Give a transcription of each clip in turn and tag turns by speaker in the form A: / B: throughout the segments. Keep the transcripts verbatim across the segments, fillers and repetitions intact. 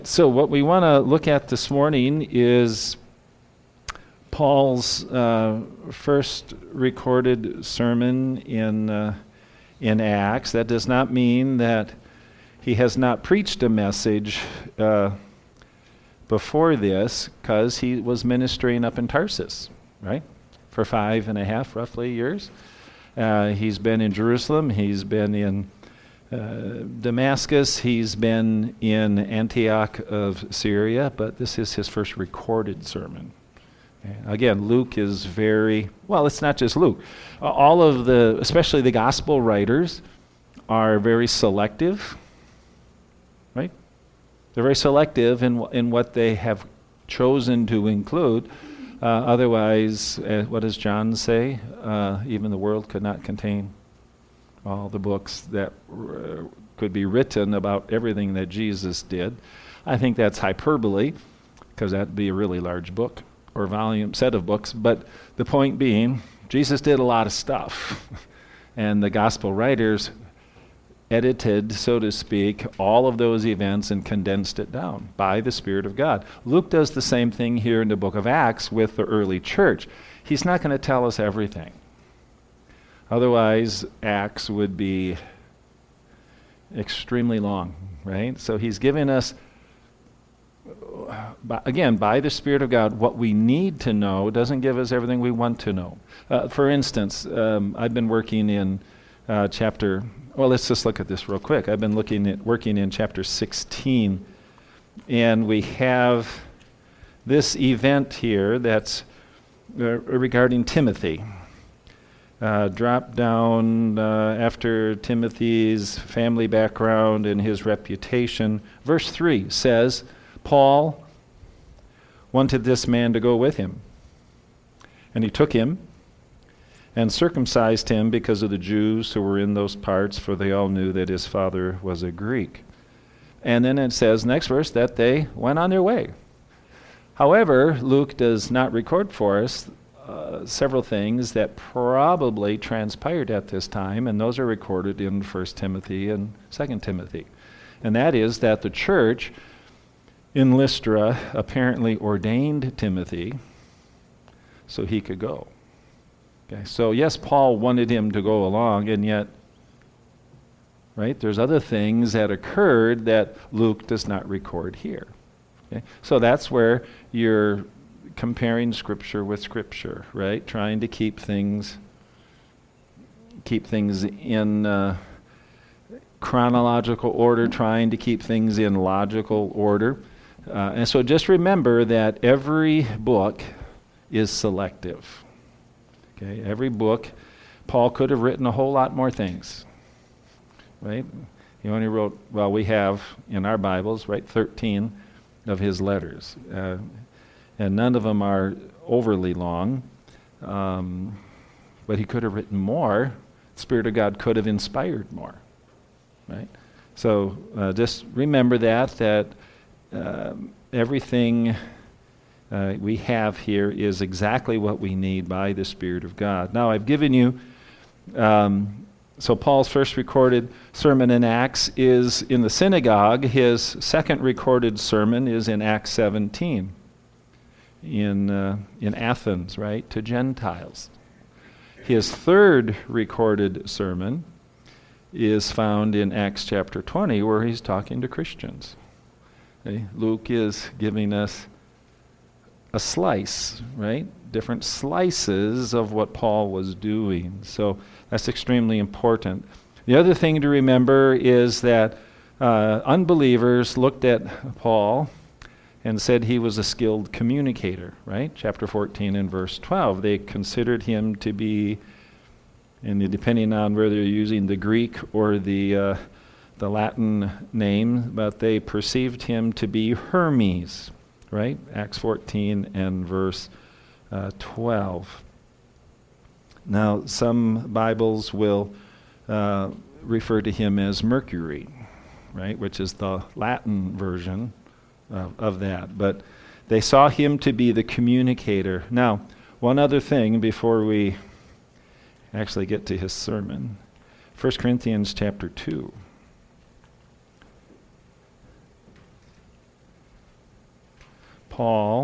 A: So what we want to look at this morning is Paul's uh, first recorded sermon in uh, in Acts. That does not mean that he has not preached a message uh, before this, because he was ministering up in Tarsus, right, for five and a half, roughly, years. Uh, he's been in Jerusalem. He's been in Uh, Damascus. He's been in Antioch of Syria, but this is his first recorded sermon. Okay. Again, Luke is very, well, it's not just Luke. Uh, all of the, especially the gospel writers, are very selective, right? They're very selective in, w- in what they have chosen to include. Uh, otherwise, uh, what does John say? Uh, even the world could not contain all the books that uh, could be written about everything that Jesus did. I think that's hyperbole, because that'd be a really large book or volume set of books. But the point being, Jesus did a lot of stuff. And the gospel writers edited, so to speak, all of those events and condensed it down by the Spirit of God. Luke does the same thing here in the book of Acts with the early church. He's not going to tell us everything. Otherwise, Acts would be extremely long, right? So he's giving us, by, again, by the Spirit of God, what we need to know. Doesn't give us everything we want to know. Uh, for instance, um, I've been working in uh, chapter, well, let's just look at this real quick. I've been looking at working in chapter sixteen, and we have this event here that's uh, regarding Timothy. Uh, drop down uh, after Timothy's family background and his reputation. Verse three says, Paul wanted this man to go with him. And he took him and circumcised him because of the Jews who were in those parts, for they all knew that his father was a Greek. And then it says, next verse, that they went on their way. However, Luke does not record for us Uh, several things that probably transpired at this time, and those are recorded in First Timothy and Second Timothy. And that is that the church in Lystra apparently ordained Timothy so he could go. Okay, so yes, Paul wanted him to go along, and yet, right, there's other things that occurred that Luke does not record here. Okay, so that's where you're comparing Scripture with Scripture, right? Trying to keep things keep things in uh, chronological order, trying to keep things in logical order. Uh, and so just remember that every book is selective. Okay, every book, Paul could have written a whole lot more things, right? He only wrote, well, we have in our Bibles, right, thirteen of his letters. Uh, And none of them are overly long. Um, but he could have written more. The Spirit of God could have inspired more. Right? So uh, just remember that, that uh, everything uh, we have here is exactly what we need by the Spirit of God. Now, I've given you, um, so Paul's first recorded sermon in Acts is in the synagogue. His second recorded sermon is in Acts seventeen. in uh, in Athens, right, to Gentiles. His third recorded sermon is found in Acts chapter twenty, where he's talking to Christians. Okay? Luke is giving us a slice, right, different slices of what Paul was doing. So that's extremely important. The other thing to remember is that uh, unbelievers looked at Paul and said he was a skilled communicator, right? Chapter fourteen and verse twelve. They considered him to be, and depending on whether you're using the Greek or the uh, the Latin name, but they perceived him to be Hermes, right? Acts fourteen and verse uh, twelve. Now, some Bibles will uh, refer to him as Mercury, right? Which is the Latin version Of, of that, but they saw him to be the communicator. Now, one other thing before we actually get to his sermon. First Corinthians chapter two. Paul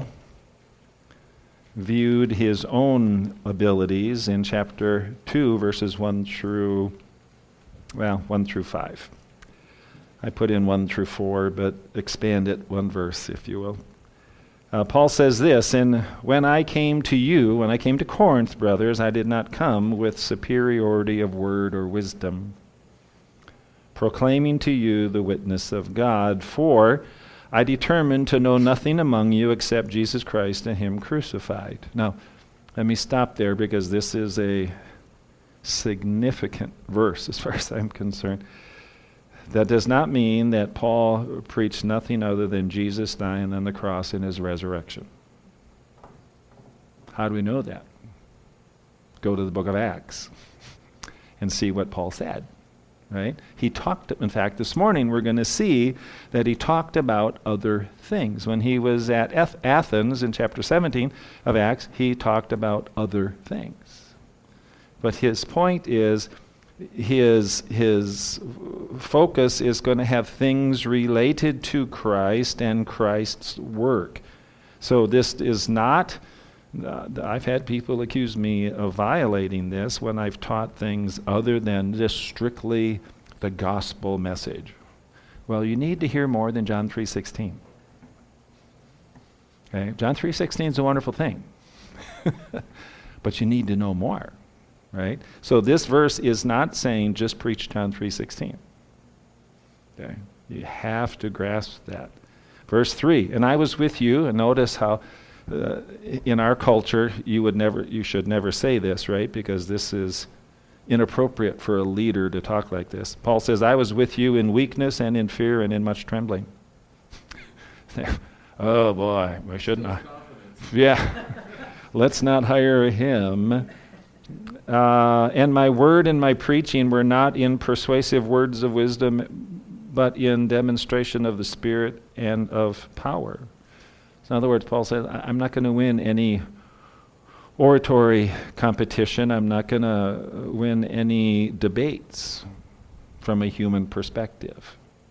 A: viewed his own abilities in chapter two, verses one through, well, one through five. I put in one through four, but expand it one verse, if you will. Uh, Paul says this, "And when I came to you, when I came to Corinth, brothers, I did not come with superiority of word or wisdom, proclaiming to you the witness of God, for I determined to know nothing among you except Jesus Christ and him crucified." Now, let me stop there because this is a significant verse as far as I'm concerned. That does not mean that Paul preached nothing other than Jesus dying on the cross and his resurrection. How do we know that? Go to the book of Acts and see what Paul said. Right? He talked, in fact, this morning we're going to see that he talked about other things. When he was at Athens in chapter seventeen of Acts, he talked about other things. But his point is, his, his focus is going to have things related to Christ and Christ's work. So this is not, uh, I've had people accuse me of violating this when I've taught things other than just strictly the gospel message. Well, you need to hear more than John three sixteen. Okay? John three sixteen is a wonderful thing. But you need to know more. Right? So this verse is not saying just preach John three sixteen. Okay? You have to grasp that. Verse three, "And I was with you," and notice how uh, in our culture you would never, you should never say this, right? Because this is inappropriate for a leader to talk like this. Paul says, "I was with you in weakness and in fear and in much trembling." Oh boy, why shouldn't I? Yeah. Let's not hire him. Uh, "and my word and my preaching were not in persuasive words of wisdom, but in demonstration of the Spirit and of power." So in other words, Paul says, I'm not going to win any oratory competition. I'm not going to win any debates from a human perspective.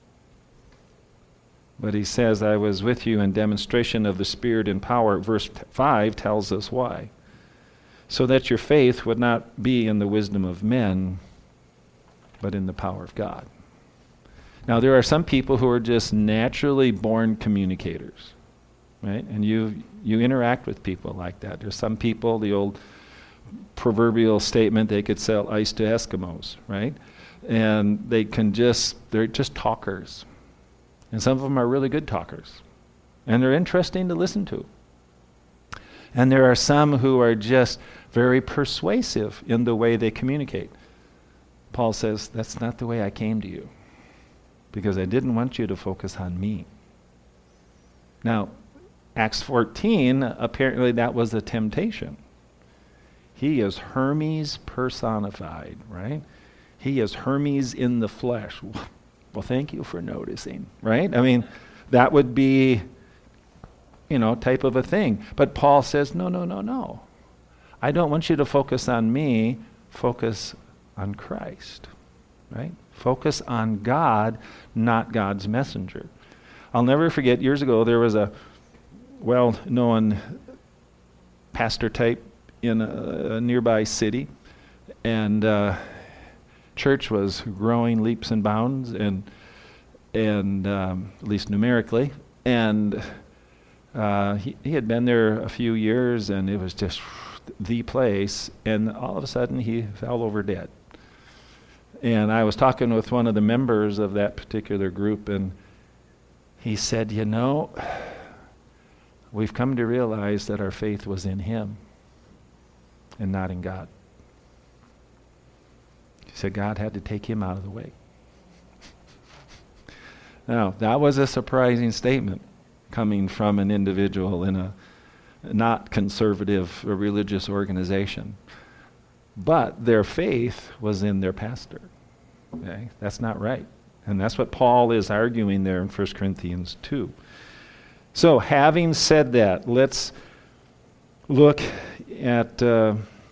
A: But he says, "I was with you in demonstration of the Spirit and power." Verse five tells us why. "So that your faith would not be in the wisdom of men, but in the power of God." Now, there are some people who are just naturally born communicators, right? And you you interact with people like that. There's some people, the old proverbial statement, they could sell ice to Eskimos, right? And they can just, they're just talkers. And some of them are really good talkers. And they're interesting to listen to. And there are some who are just very persuasive in the way they communicate. Paul says, that's not the way I came to you, because I didn't want you to focus on me. Now, Acts fourteen, apparently that was a temptation. He is Hermes personified, right? He is Hermes in the flesh. Well, thank you for noticing, right? I mean, that would be, you know, type of a thing. But Paul says, no, no, no, no. I don't want you to focus on me. Focus on Christ, right? Focus on God, not God's messenger. I'll never forget, years ago, there was a well-known pastor type in a, a nearby city, and uh, church was growing leaps and bounds, and and um, at least numerically, and uh, he, he had been there a few years, and it was just the place, and all of a sudden he fell over dead. And I was talking with one of the members of that particular group, and he said, you know, we've come to realize that our faith was in him and not in God. He said God had to take him out of the way. Now, that was a surprising statement coming from an individual in a not conservative or religious organization. But their faith was in their pastor. Okay? That's not right. And that's what Paul is arguing there in First Corinthians two. So, having said that, let's look at uh,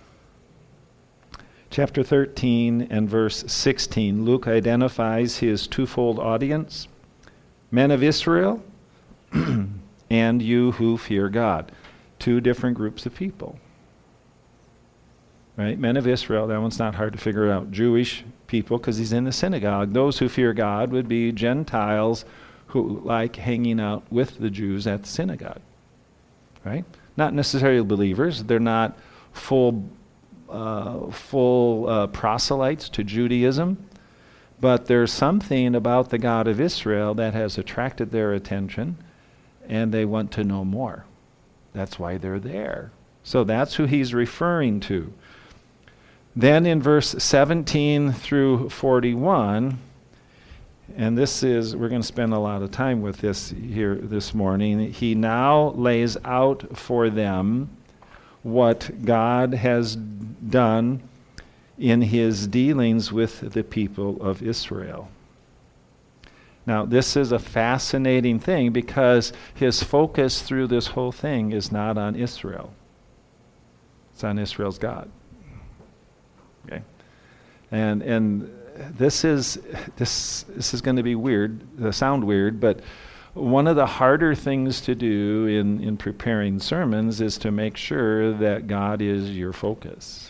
A: chapter thirteen and verse sixteen. Luke identifies his twofold audience, men of Israel and you who fear God. Two different groups of people. Right? Men of Israel, that one's not hard to figure out. Jewish people, because he's in the synagogue. Those who fear God would be Gentiles who like hanging out with the Jews at the synagogue. Right? Not necessarily believers. They're not full, uh, full uh, proselytes to Judaism. But there's something about the God of Israel that has attracted their attention, and they want to know more. That's why they're there. So that's who he's referring to. Then in verse seventeen through forty-one, and this is, we're going to spend a lot of time with this here this morning. He now lays out for them what God has done in his dealings with the people of Israel. Now, this is a fascinating thing because his focus through this whole thing is not on Israel. It's on Israel's God. Okay? And and this is this this is going to be weird, uh, sound weird, but one of the harder things to do in, in preparing sermons is to make sure that God is your focus.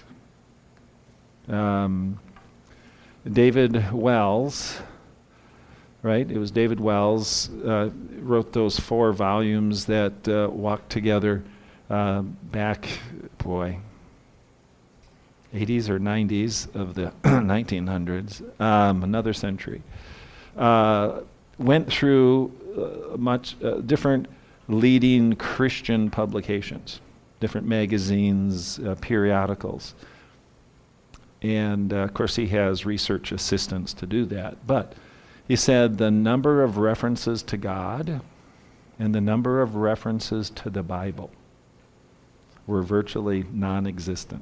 A: Um, David Wells, right? It was David Wells uh, wrote those four volumes that uh, walked together uh, back, boy, eighties or nineties of the nineteen hundreds, um, another century. Uh, went through uh, much uh, different leading Christian publications, different magazines, uh, periodicals. And, uh, of course, he has research assistants to do that. But he said the number of references to God and the number of references to the Bible were virtually non-existent.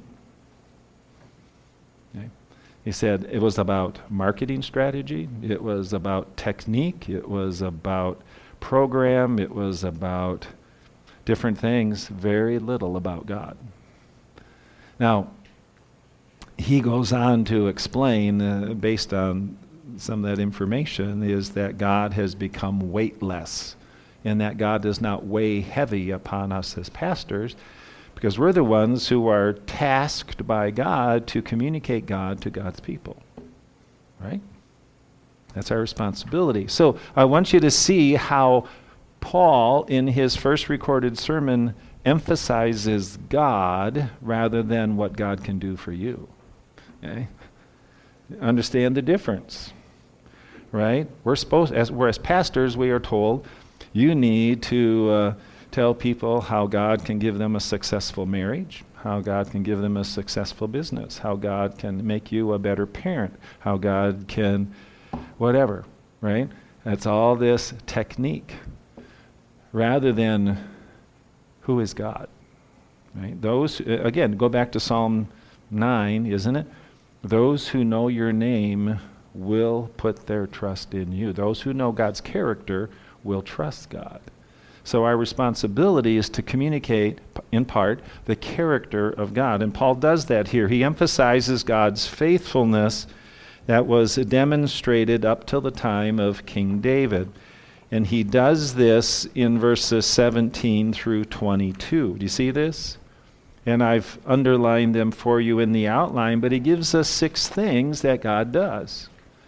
A: Okay? He said it was about marketing strategy, it was about technique, it was about program, it was about different things, very little about God. Now, he goes on to explain, uh, based on some of that information, is that God has become weightless, and that God does not weigh heavy upon us as pastors, because we're the ones who are tasked by God to communicate God to God's people. Right? That's our responsibility. So I want you to see how Paul, in his first recorded sermon, emphasizes God rather than what God can do for you. Okay? Understand the difference, right? We're supposed, as we're as pastors, we are told, you need to uh, tell people how God can give them a successful marriage, how God can give them a successful business, how God can make you a better parent, how God can, whatever, right? That's all this technique, rather than who is God, right? Those, again, go back to Psalm nine, isn't it? Those who know your name will put their trust in you. Those who know God's character will trust God. So our responsibility is to communicate, in part, the character of God. And Paul does that here. He emphasizes God's faithfulness that was demonstrated up till the time of King David. And he does this in verses seventeen through twenty-two. Do you see this? And I've underlined them for you in the outline, but he gives us six things that God does.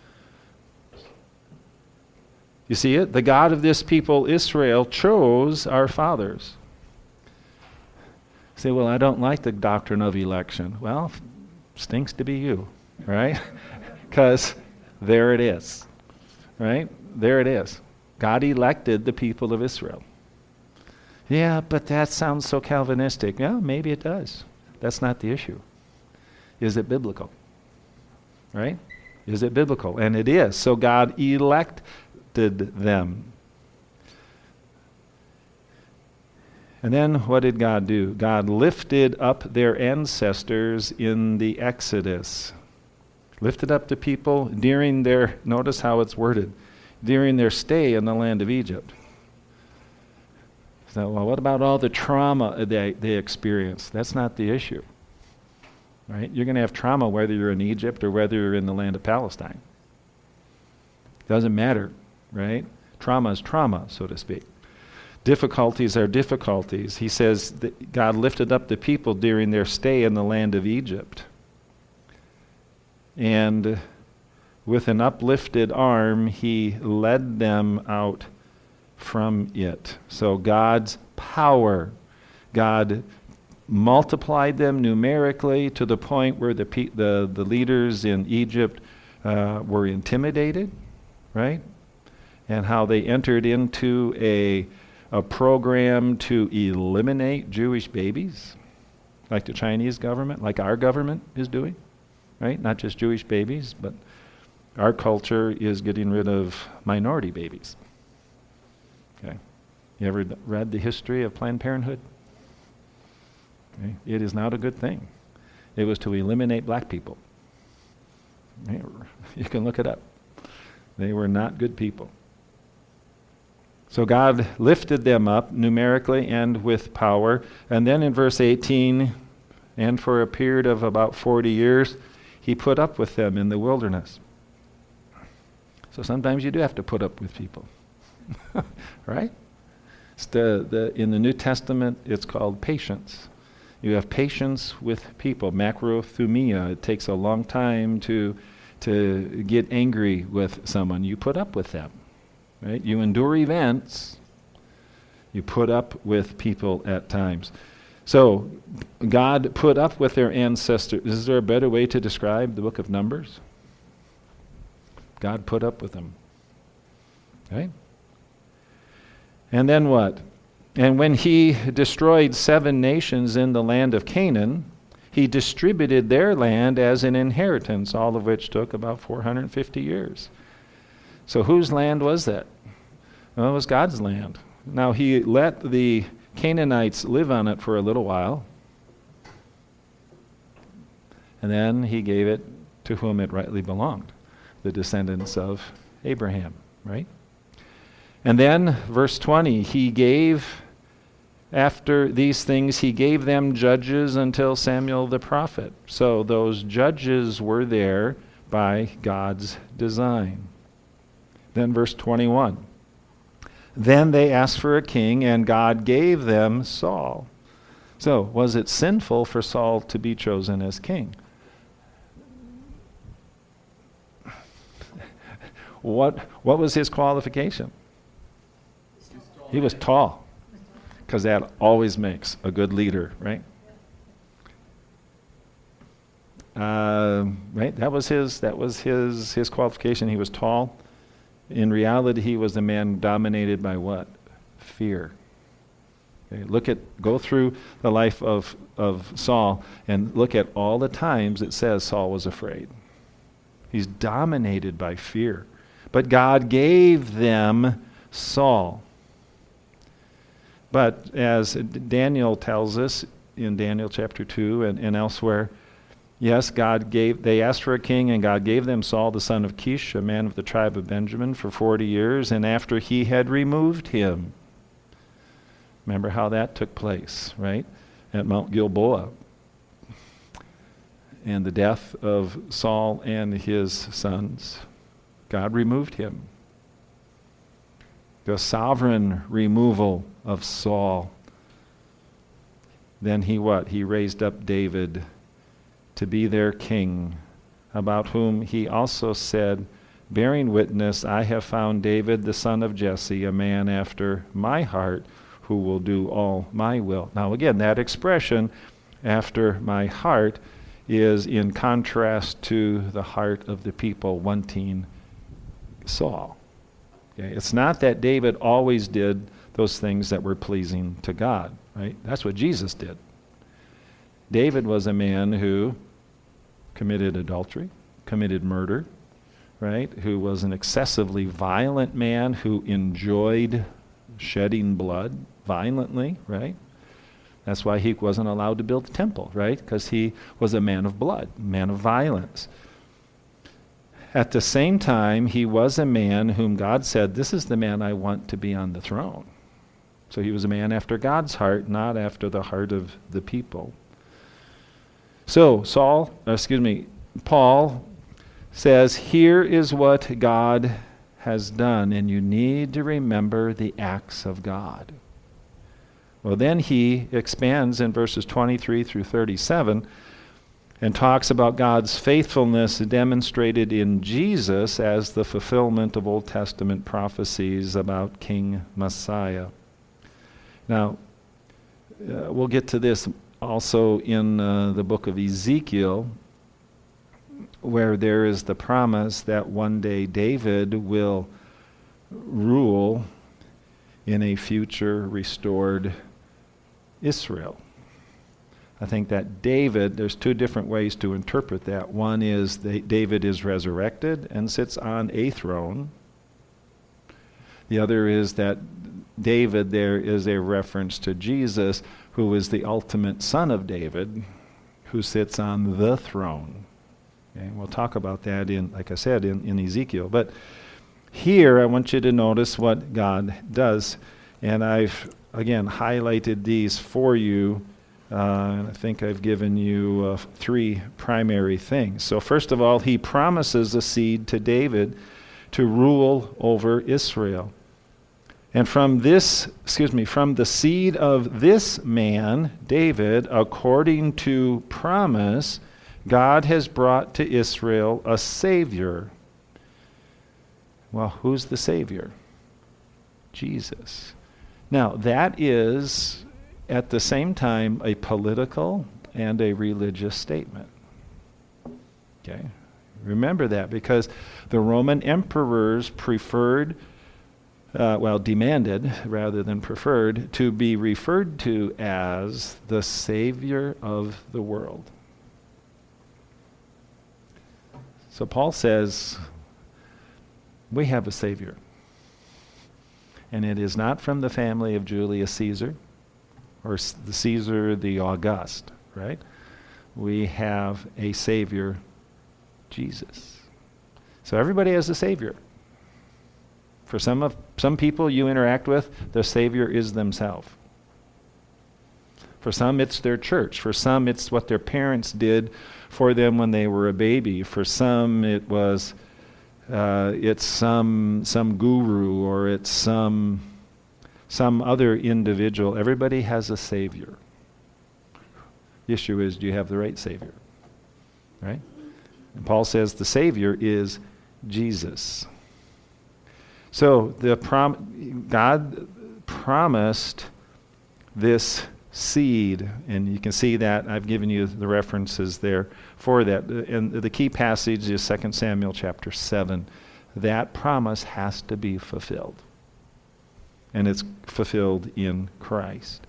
A: You see it? The God of this people, Israel, chose our fathers. You say, well, I don't like the doctrine of election. Well, stinks to be you, right? Because there it is, right? There it is. God elected the people of Israel. Yeah, but that sounds so Calvinistic. Yeah, maybe it does. That's not the issue. Is it biblical? Right? Is it biblical? And it is. So God elected them. And then what did God do? God lifted up their ancestors in the Exodus. Lifted up the people during their, notice how it's worded, during their stay in the land of Egypt. So, well, what about all the trauma they, they experienced? That's not the issue. Right? You're going to have trauma whether you're in Egypt or whether you're in the land of Palestine. Doesn't matter, right? Trauma is trauma, so to speak. difficulties are difficulties. He says that God lifted up the people during their stay in the land of Egypt. And with an uplifted arm, he led them out from it. So God's power, God multiplied them numerically to the point where the pe- the, the leaders in Egypt uh, were intimidated, right? And how they entered into a, a program to eliminate Jewish babies, like the Chinese government, like our government is doing, right? Not just Jewish babies, but our culture is getting rid of minority babies. Okay. You ever read the history of Planned Parenthood? Okay. It is not a good thing. It was to eliminate black people. You can look it up. They were not good people. So God lifted them up numerically and with power. And then in verse eighteen, and for a period of about forty years, he put up with them in the wilderness. So sometimes you do have to put up with people. Right? It's the, the, in the New Testament, it's called patience. You have patience with people, macrothumia. It takes a long time to, to get angry with someone. You put up with them. Right? You endure events. You put up with people at times. So God put up with their ancestors. Is there a better way to describe the book of Numbers? God put up with them. Right? And then what? And when he destroyed seven nations in the land of Canaan, he distributed their land as an inheritance, all of which took about four hundred fifty years. So whose land was that? Well, it was God's land. Now he let the Canaanites live on it for a little while, and then he gave it to whom it rightly belonged, the descendants of Abraham, right? And then, verse twenty, he gave, after these things, he gave them judges until Samuel the prophet. So those judges were there by God's design. Then verse twenty-one. Then they asked for a king, and God gave them Saul. So, was it sinful for Saul to be chosen as king? What, what was his qualification? He was tall, because that always makes a good leader, right? Uh, right. That was his. That was his. His qualification. He was tall. In reality, he was a man dominated by what? Fear. Okay, look at. Go through the life of of Saul and look at all the times it says Saul was afraid. He's dominated by fear. But God gave them Saul. But as Daniel tells us in Daniel chapter two and, and elsewhere, yes, God gave, they asked for a king, and God gave them Saul, the son of Kish, a man of the tribe of Benjamin, for forty years, and after he had removed him. Remember how that took place, right? At Mount Gilboa. And the death of Saul and his sons. God removed him. The sovereign removal of Saul. Then he what? He raised up David to be their king, about whom he also said, bearing witness, I have found David the son of Jesse, a man after my heart, who will do all my will. Now again, that expression, after my heart, is in contrast to the heart of the people wanting Saul. Okay? It's not that David always did those things that were pleasing to God, right? That's what Jesus did. David was a man who committed adultery, committed murder, right? Who was an excessively violent man who enjoyed shedding blood violently, right? That's why he wasn't allowed to build the temple, right? Because he was a man of blood, man of violence. At the same time, he was a man whom God said, this is the man I want to be on the throne. So he was a man after God's heart, not after the heart of the people. So Saul, excuse me, Paul says, here is what God has done, and you need to remember the acts of God. Well, then he expands in verses twenty-three through thirty-seven and talks about God's faithfulness demonstrated in Jesus as the fulfillment of Old Testament prophecies about King Messiah. Now, uh, we'll get to this also in uh, the book of Ezekiel, where there is the promise that one day David will rule in a future restored Israel. I think that David, there's two different ways to interpret that. One is that David is resurrected and sits on a throne. The other is that David there is a reference to Jesus, who is the ultimate son of David, who sits on the throne. Okay, we'll talk about that in, like I said, in, in Ezekiel. But here I want you to notice what God does. And I've, again, highlighted these for you. Uh, and I think I've given you uh, three primary things. So first of all, he promises a seed to David to rule over Israel. And from this, excuse me, from the seed of this man, David, according to promise, God has brought to Israel a Savior. Well, who's the Savior? Jesus. Now, that is at the same time a political and a religious statement. Okay? Remember that, because the Roman emperors preferred, uh, well, demanded rather than preferred, to be referred to as the Savior of the world. So Paul says, we have a Savior. And it is not from the family of Julius Caesar, or the Caesar the August, right? We have a Savior, Jesus. So everybody has a Savior. For some of some people you interact with, the Savior is themselves. For some, it's their church. For some, it's what their parents did for them when they were a baby. For some, it was uh, it's some some guru, or it's some some other individual. Everybody has a Savior. The issue is, do you have the right Savior? Right? And Paul says the Savior is Jesus. So the prom- God promised this seed, and you can see that I've given you the references there for that. And the key passage is Second Samuel chapter seven. That promise has to be fulfilled. And it's fulfilled in Christ.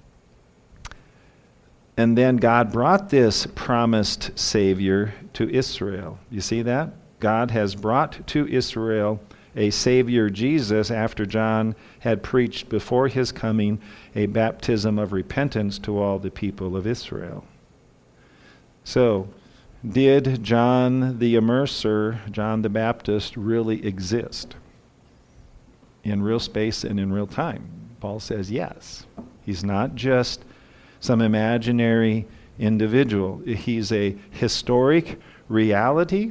A: And then God brought this promised Savior to Israel. You see that? God has brought to Israel a Savior, Jesus, after John had preached before his coming a baptism of repentance to all the people of Israel. So, did John the Immerser, John the Baptist, really exist in real space and in real time? Paul says yes. He's not just some imaginary individual. He's a historic reality,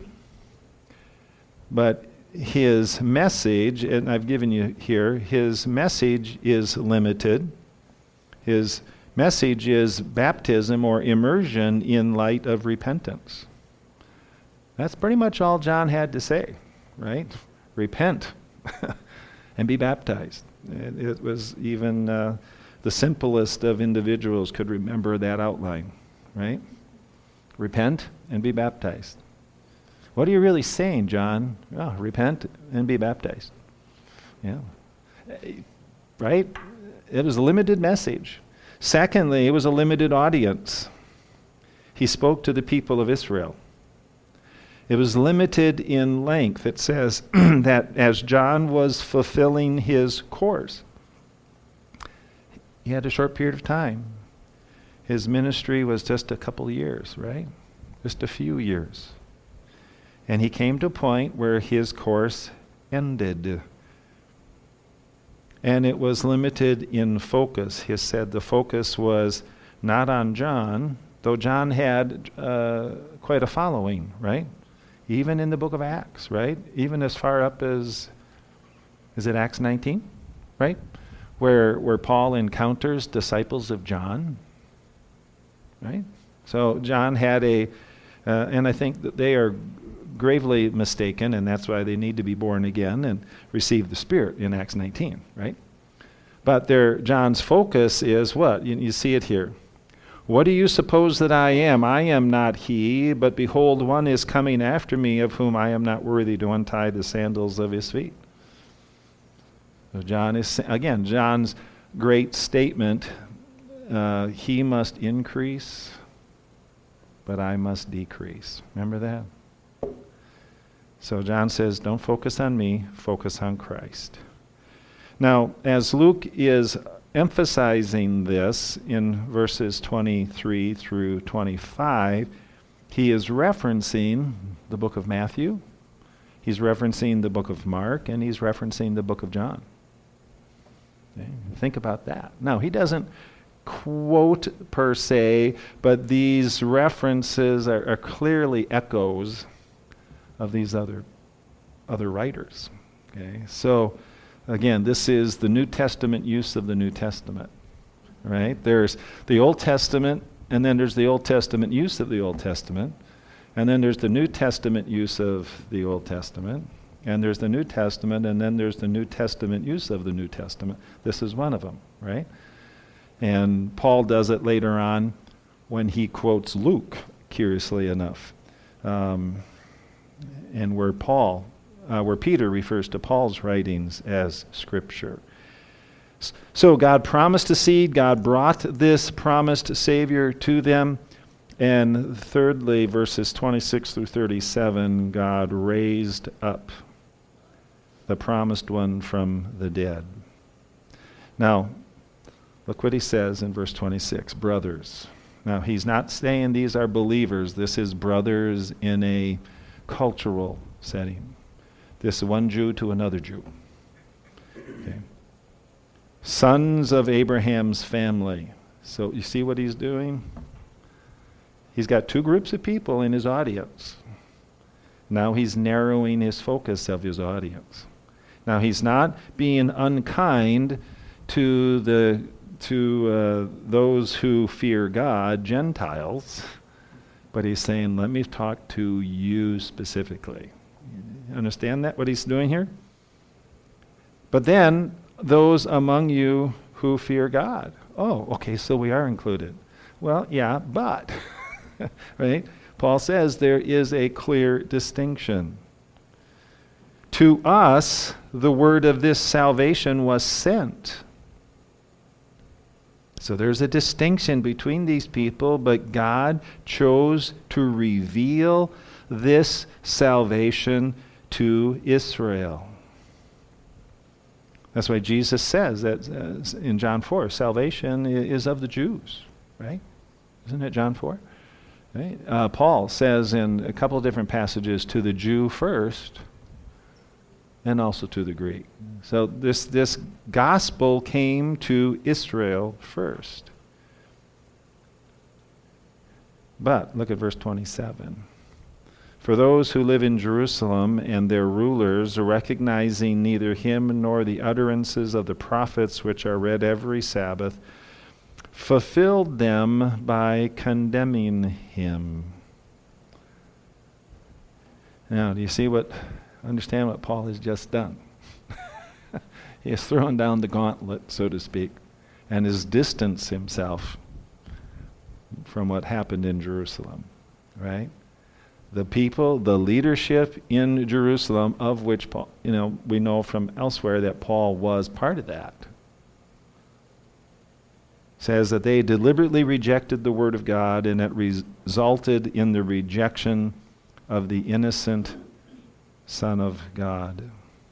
A: but his message, and I've given you here, his message is limited. His message is baptism or immersion in light of repentance. That's pretty much all John had to say, right? Repent and be baptized. It, it was even uh, the simplest of individuals could remember that outline, right? Repent and be baptized. What are you really saying, John? Oh, repent and be baptized. Yeah. Right? It was a limited message. Secondly, it was a limited audience. He spoke to the people of Israel. It was limited in length. It says that as John was fulfilling his course, he had a short period of time. His ministry was just a couple years, right? Just a few years. And he came to a point where his course ended. And it was limited in focus. He said the focus was not on John, though John had uh, quite a following, right? Even in the book of Acts, right? Even as far up as, is it Acts nineteen, right? where, where Paul encounters disciples of John, right? So John had a, uh, and I think that they are gravely mistaken, and that's why they need to be born again and receive the Spirit in Acts nineteen, right? But their, John's focus is what? You, you see it here. What do you suppose that I am? I am not he, but behold, one is coming after me, of whom I am not worthy to untie the sandals of his feet. So John is, again, John's great statement, uh, he must increase, but I must decrease. Remember that? So John says, don't focus on me, focus on Christ. Now, as Luke is emphasizing this in verses twenty-three through twenty-five, he is referencing the book of Matthew, he's referencing the book of Mark, and he's referencing the book of John. Okay? Think about that. Now, he doesn't quote per se, but these references are, are clearly echoes of these other other writers. Okay, so again, this is the New Testament use of the New Testament. Right? There's the Old Testament, and then there's the Old Testament use of the Old Testament, and then there's the New Testament use of the Old Testament, and there's the New Testament, and then there's the New Testament use of the New Testament. This is one of them, right? And Paul does it later on when he quotes Luke, curiously enough. Um, and where Paul, uh, where Peter refers to Paul's writings as Scripture. S- So God promised a seed, God brought this promised Savior to them, and thirdly, verses twenty-six through thirty-seven, God raised up the promised one from the dead. Now, look what he says in verse twenty-six, brothers. Now, he's not saying these are believers. This is brothers in a cultural setting. This one Jew to another Jew. Okay. Sons of Abraham's family. So you see what he's doing? He's got two groups of people in his audience. Now he's narrowing his focus of his audience. Now he's not being unkind to the to uh, those who fear God, Gentiles, but he's saying, let me talk to you specifically. Understand that, what he's doing here? But then, those among you who fear God. Oh, okay, so we are included. Well, yeah, but, right? Paul says there is a clear distinction. To us, the word of this salvation was sent. So there's a distinction between these people, but God chose to reveal this salvation to Israel. That's why Jesus says that uh, in John four, salvation is of the Jews, right? Isn't it John four? Right? Uh, Paul says in a couple of different passages, to the Jew first, and also to the Greek. So this, this gospel came to Israel first. But look at verse twenty-seven. For those who live in Jerusalem and their rulers, recognizing neither him nor the utterances of the prophets which are read every Sabbath, fulfilled them by condemning him. Now, do you see what, understand what Paul has just done? He has thrown down the gauntlet, so to speak, and has distanced himself from what happened in Jerusalem, right? The people, the leadership in Jerusalem, of which Paul, you know, we know from elsewhere that Paul was part of that, says that they deliberately rejected the word of God, and it resulted in the rejection of the innocent Son of God.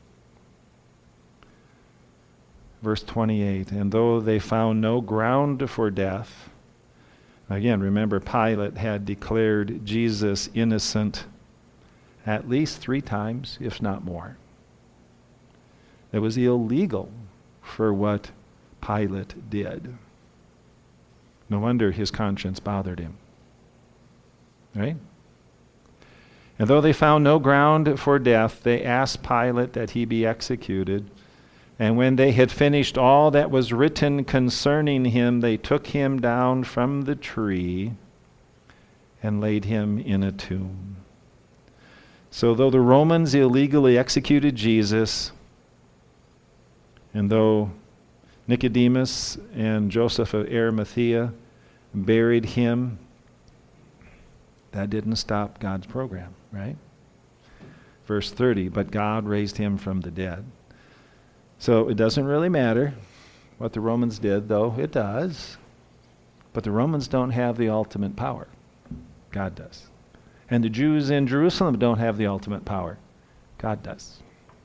A: Verse twenty-eight, and though they found no ground for death, again, remember Pilate had declared Jesus innocent at least three times, if not more. It was illegal for what Pilate did. No wonder his conscience bothered him. Right? And though they found no ground for death, they asked Pilate that he be executed. And when they had finished all that was written concerning him, they took him down from the tree and laid him in a tomb. So though the Romans illegally executed Jesus, and though Nicodemus and Joseph of Arimathea buried him, that didn't stop God's program, right? Verse thirty, but God raised him from the dead. So it doesn't really matter what the Romans did, though it does. But the Romans don't have the ultimate power. God does. And the Jews in Jerusalem don't have the ultimate power. God does.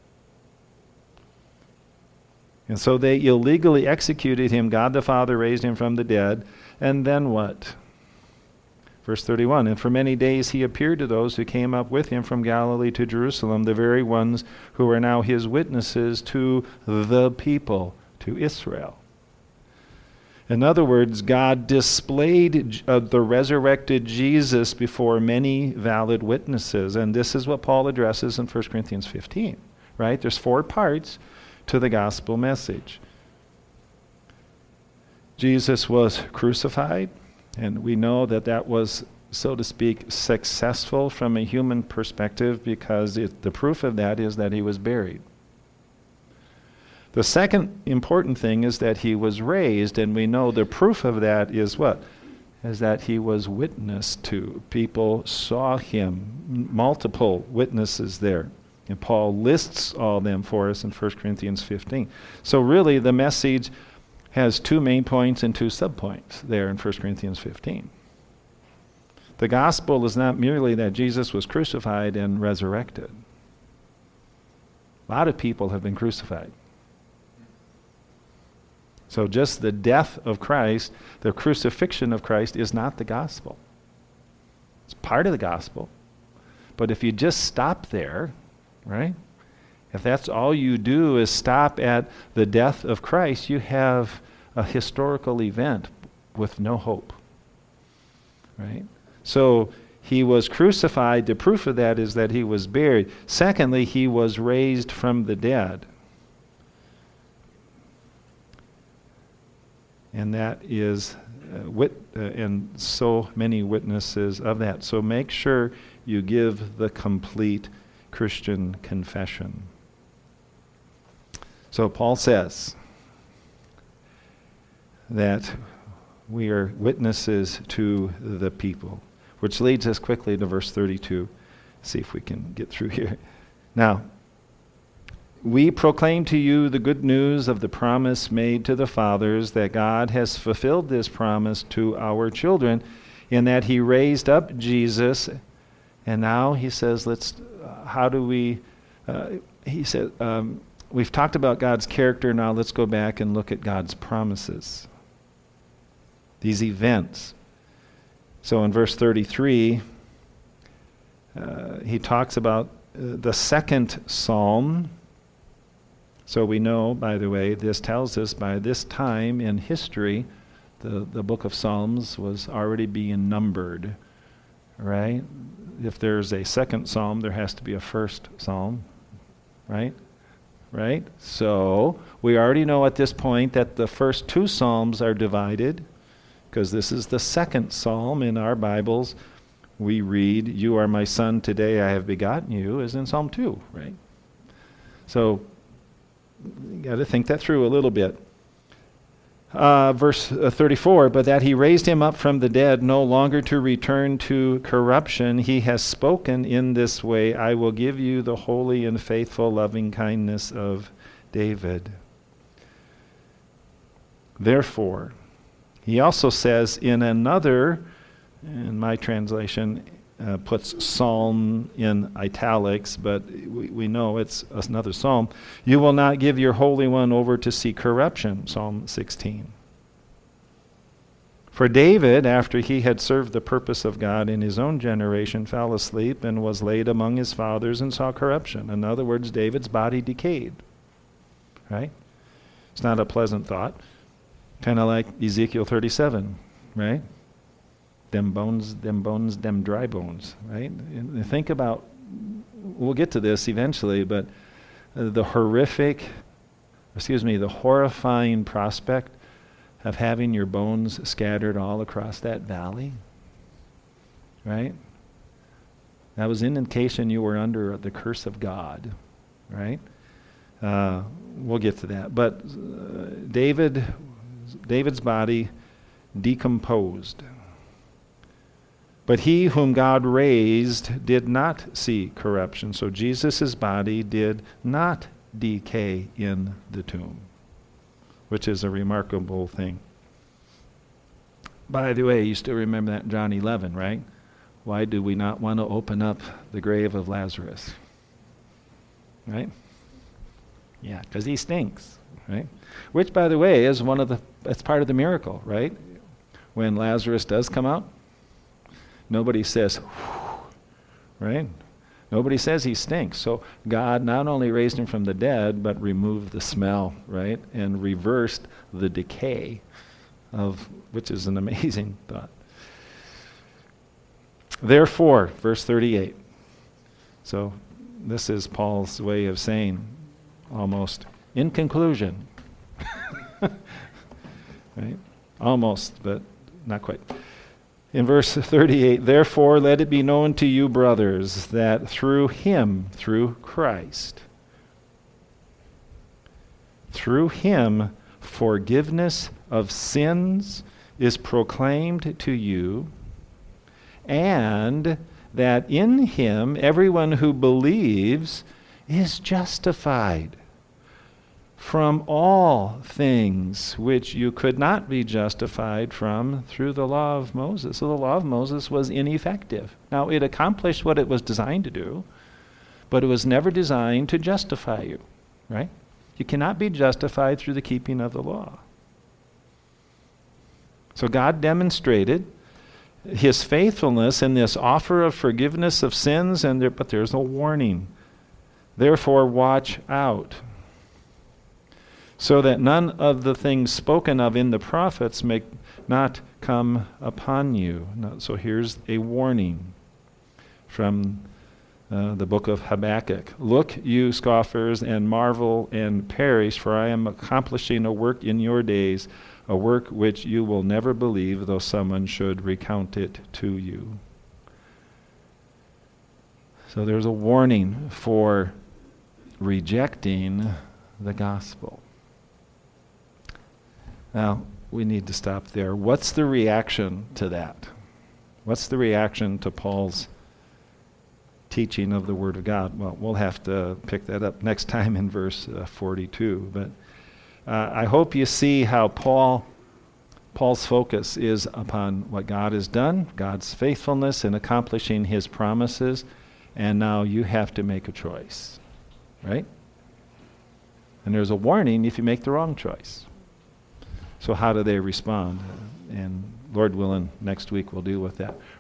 A: And so they illegally executed him. God the Father raised him from the dead. And then what? Verse thirty-one, and for many days he appeared to those who came up with him from Galilee to Jerusalem, the very ones who are now his witnesses to the people, to Israel. In other words, God displayed uh, the resurrected Jesus before many valid witnesses. And this is what Paul addresses in First Corinthians fifteen, right? There's four parts to the gospel message. Jesus was crucified. And we know that that was, so to speak, successful from a human perspective because it, the proof of that is that he was buried. The second important thing is that he was raised, and we know the proof of that is what? Is that he was witnessed to. People saw him, multiple witnesses there. And Paul lists all them for us in First Corinthians fifteen. So really the message has two main points and two subpoints there in First Corinthians fifteen. The gospel is not merely that Jesus was crucified and resurrected. A lot of people have been crucified. So just the death of Christ, the crucifixion of Christ, is not the gospel. It's part of the gospel. But if you just stop there, right? If that's all you do is stop at the death of Christ, you have a historical event with no hope. Right? So he was crucified. The proof of that is that he was buried. Secondly, he was raised from the dead. And that is, uh, wit- uh, and so many witnesses of that. So make sure you give the complete Christian confession. So Paul says that we are witnesses to the people, which leads us quickly to verse thirty-two. See if we can get through here. Now, we proclaim to you the good news of the promise made to the fathers, that God has fulfilled this promise to our children, in that he raised up Jesus. And now he says, let's, uh, how do we, uh, he said, um, we've talked about God's character. Now let's go back and look at God's promises. These events. So in verse thirty-three, uh, he talks about uh, the second psalm. So we know, by the way, this tells us by this time in history, the, the book of Psalms was already being numbered, right? If there's a second psalm, there has to be a first psalm, right? Right? So we already know at this point that the first two psalms are divided, because this is the second psalm in our Bibles. We read, "You are my son, today I have begotten you," is in Psalm two, right? So you got to think that through a little bit. Uh, verse uh, thirty-four, but that he raised him up from the dead, no longer to return to corruption. He has spoken in this way, I will give you the holy and faithful loving kindness of David. Therefore, he also says in another, in my translation, uh, puts psalm in italics, but we, we know it's another psalm. You will not give your Holy One over to see corruption, Psalm sixteen. For David, after he had served the purpose of God in his own generation, fell asleep and was laid among his fathers and saw corruption. In other words, David's body decayed. Right? It's not a pleasant thought. Kind of like Ezekiel thirty-seven, right? Them bones, them bones, them dry bones, right? And think about, we'll get to this eventually, but uh, the horrific excuse me, the horrifying prospect of having your bones scattered all across that valley, right? That was indication you were under the curse of God, right? Uh, we'll get to that. But uh, David, David's body decomposed. But he whom God raised did not see corruption. So Jesus' body did not decay in the tomb, which is a remarkable thing. By the way, you still remember that in John eleven, right? Why do we not want to open up the grave of Lazarus? Right? Yeah, because he stinks, right? Which, by the way, is one of the, that's part of the miracle, right? When Lazarus does come out, nobody says, right? Nobody says he stinks. So God not only raised him from the dead, but removed the smell, right? And reversed the decay of, which is an amazing thought. Therefore, verse thirty-eight. So this is Paul's way of saying, almost, in conclusion. Right? Almost, but not quite. In verse thirty-eight, therefore let it be known to you, brothers, that through him, through Christ, through him, forgiveness of sins is proclaimed to you, and that in him everyone who believes is justified from all things which you could not be justified from through the law of Moses. So the law of Moses was ineffective. Now, it accomplished what it was designed to do, but it was never designed to justify you, right? You cannot be justified through the keeping of the law. So God demonstrated his faithfulness in this offer of forgiveness of sins, and there, but there's a warning. Therefore, watch out, so that none of the things spoken of in the prophets may not come upon you. Now, so here's a warning from uh, the book of Habakkuk. Look, you scoffers, and marvel and perish, for I am accomplishing a work in your days, a work which you will never believe, though someone should recount it to you. So there's a warning for rejecting the gospel. Now, we need to stop there. What's the reaction to that? What's the reaction to Paul's teaching of the Word of God? Well, we'll have to pick that up next time in verse uh, forty-two. But uh, I hope you see how Paul, Paul's focus is upon what God has done, God's faithfulness in accomplishing his promises, and now you have to make a choice, right? And there's a warning if you make the wrong choice. So how do they respond? And Lord willing, next week we'll deal with that.